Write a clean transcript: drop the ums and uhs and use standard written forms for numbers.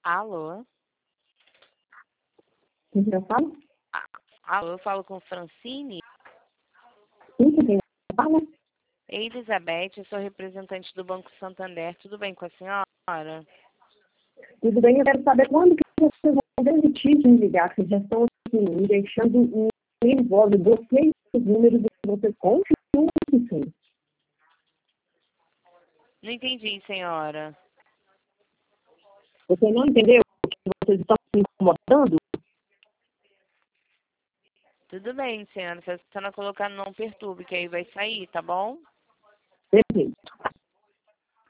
Alô? Quem já fala? Alô, eu falo com Francine? Sim, quem fala? Elizabeth, eu sou representante do Banco Santander. Tudo bem com a senhora? Tudo bem, eu quero saber quando que vocês vão desistir de me ligar, que já estão assim, me deixando nervosa. Bloqueei os números e vocês continuam assim. Não entendi, senhora. Você não entendeu que vocês estão me incomodando? Tudo bem, senhora. Se a senhora colocar não perturbe, que aí vai sair, tá bom? Perfeito.